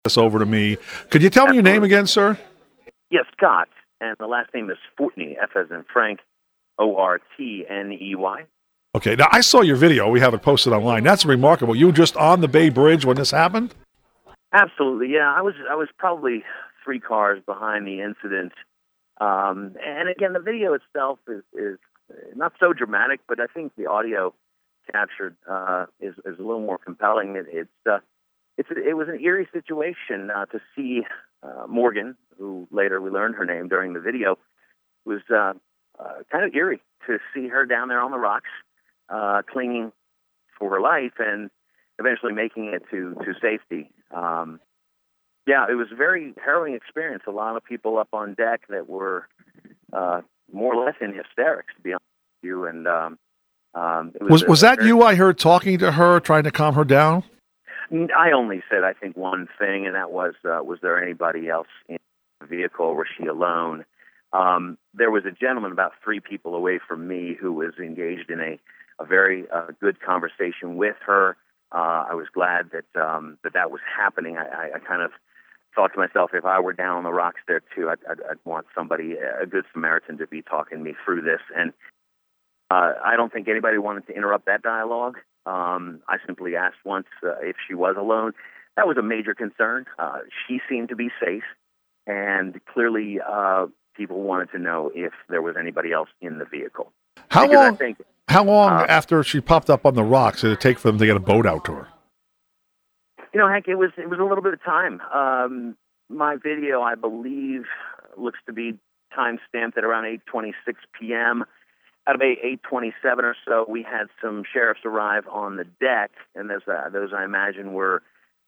this over to me. Could you tell me your name again, sir? Yes, Scott, and the last name is Fortney, F as in Frank, Ortney. Okay, now I saw your video. We have it posted online. That's remarkable. You were just on the Bay Bridge when this happened? Absolutely, yeah. I was probably 3 cars behind the incident. And again, the video itself is not so dramatic, but I think the audio captured is a little more compelling. It was an eerie situation to see Morgan, who later we learned her name during the video, was kind of eerie to see her down there on the rocks, clinging for her life and eventually making it to safety. Yeah, it was a very harrowing experience. A lot of people up on deck that were more or less in hysterics, to be honest with you. And was that you I heard talking to her, trying to calm her down? I only said, I think, one thing, and that was there anybody else in the vehicle, or was she alone? There was a gentleman about 3 people away from me who was engaged in a very good conversation with her. I was glad that that was happening. I kind of thought to myself, if I were down on the rocks there too, I'd want somebody, a good Samaritan, to be talking me through this. And I don't think anybody wanted to interrupt that dialogue. I simply asked once if she was alone. That was a major concern. She seemed to be safe, and clearly people wanted to know if there was anybody else in the vehicle. How long after she popped up on the rocks did it take for them to get a boat out to her? Hank, it was a little bit of time. My video, I believe, looks to be time-stamped at around 8:26 p.m. At about 8:27 or so, we had some sheriffs arrive on the deck, and those I imagine were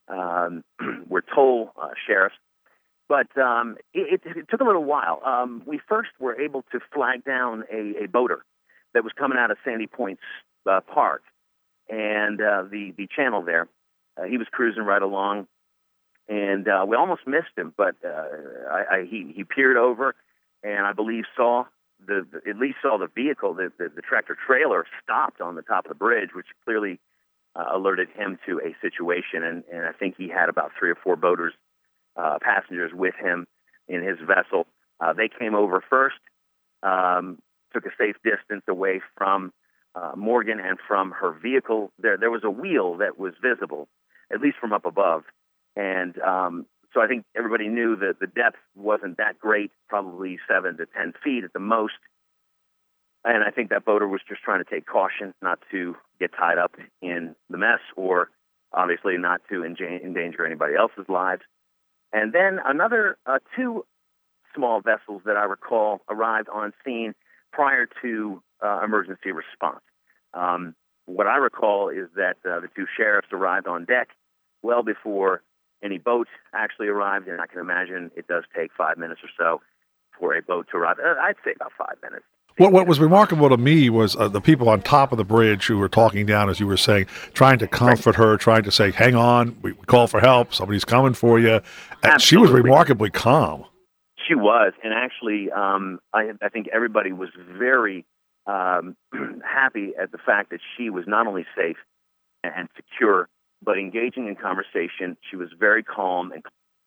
toll sheriffs. But it took a little while. We first were able to flag down a boater that was coming out of Sandy Point Park, and the channel there. He was cruising right along, and we almost missed him, but he peered over, and I believe at least saw the vehicle, the tractor trailer stopped on the top of the bridge, which clearly alerted him to a situation, and I think he had about 3 or 4 boaters, passengers with him in his vessel. They came over first, took a safe distance away from Morgan and from her vehicle. There was a wheel that was visible, at least from up above. And so I think everybody knew that the depth wasn't that great, probably 7 to 10 feet at the most. And I think that boater was just trying to take caution not to get tied up in the mess, or obviously not to endanger anybody else's lives. And then another 2 small vessels that I recall arrived on scene prior to emergency response. What I recall is that the 2 sheriffs arrived on deck well before any boat actually arrived, and I can imagine it does take 5 minutes or so for a boat to arrive. I'd say about 5 minutes. What was remarkable to me was the people on top of the bridge who were talking down, as you were saying, trying to comfort her, trying to say, hang on, we call for help, somebody's coming for you. She was remarkably calm. She was, and actually, I think everybody was very happy at the fact that she was not only safe and secure, but engaging in conversation. She was very calm and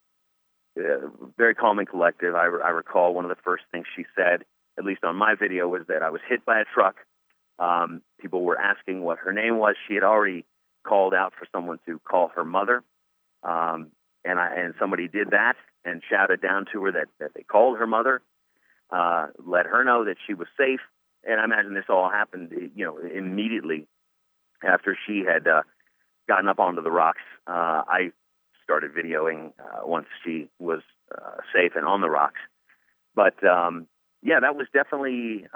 collective. I recall one of the first things she said, at least on my video, was that I was hit by a truck. People were asking what her name was. She had already called out for someone to call her mother, and somebody did that and shouted down to her that they called her mother, let her know that she was safe. And I imagine this all happened, immediately after she had gotten up onto the rocks. I started videoing once she was safe and on the rocks. But yeah, that was definitely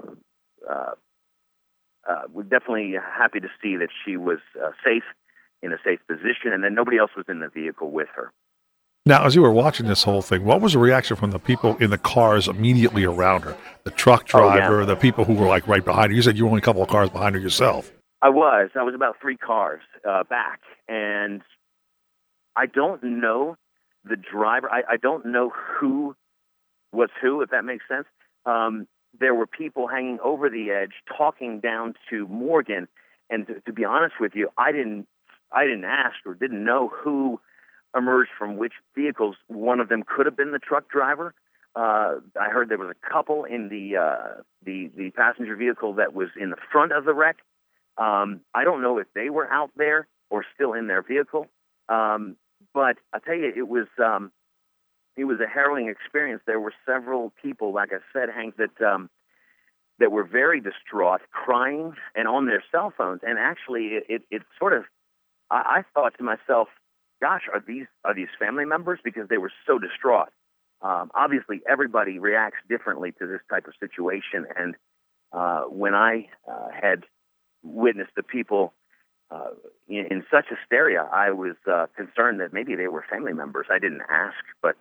we're definitely happy to see that she was safe, in a safe position, and then nobody else was in the vehicle with her. Now, as you were watching this whole thing, what was the reaction from the people in the cars immediately around her? The truck driver, the people who were like right behind her. You said you were only a couple of cars behind her yourself. I was about 3 cars back, and I don't know the driver. I don't know who was who, if that makes sense. There were people hanging over the edge talking down to Morgan, and to be honest with you, I didn't ask or didn't know who emerged from which vehicles. One of them could have been the truck driver. I heard there was a couple in the passenger vehicle that was in the front of the wreck. I don't know if they were out there or still in their vehicle. But I'll tell you, it was a harrowing experience. There were several people, like I said, Hank, that were very distraught, crying, and on their cell phones. And actually, it sort of, I thought to myself, gosh, are these family members? Because they were so distraught. Obviously, everybody reacts differently to this type of situation. And when I had witnessed the people in such hysteria, I was concerned that maybe they were family members. I didn't ask, but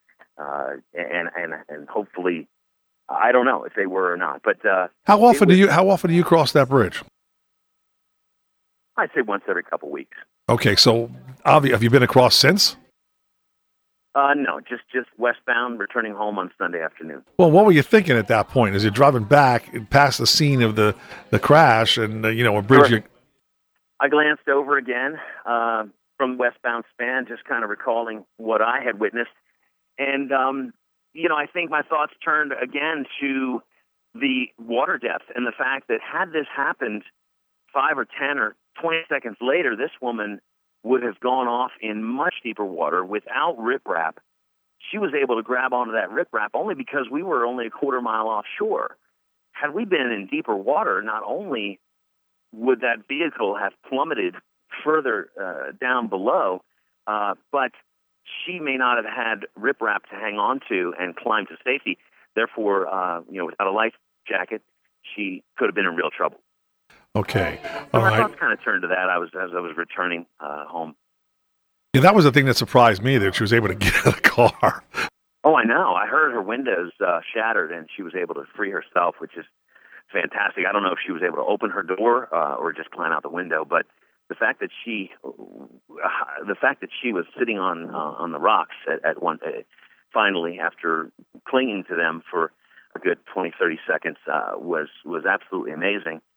and hopefully, I don't know if they were or not. But how often do you cross that bridge? I'd say once every couple weeks. Okay, so have you been across since? No, just westbound, returning home on Sunday afternoon. Well, what were you thinking at that point? As you're driving back past the scene of the crash and a bridge? Sure. I glanced over again from the westbound span, just kind of recalling what I had witnessed. And, I think my thoughts turned again to the water depth and the fact that had this happened 5 or 10 or 20 seconds later, this woman would have gone off in much deeper water without riprap. She was able to grab onto that riprap only because we were only a quarter mile offshore. Had we been in deeper water, not only would that vehicle have plummeted further down below, but she may not have had riprap to hang on to and climb to safety. Therefore, without a life jacket, she could have been in real trouble. Okay. So my thoughts kind of turned to that as I was returning home. Yeah, that was the thing that surprised me, that she was able to get out of the car. Oh, I know. I heard her windows shattered, and she was able to free herself, which is fantastic. I don't know if she was able to open her door or just climb out the window, but the fact that she was sitting on the rocks at one finally, after clinging to them for a good 20, 30 seconds, was absolutely amazing.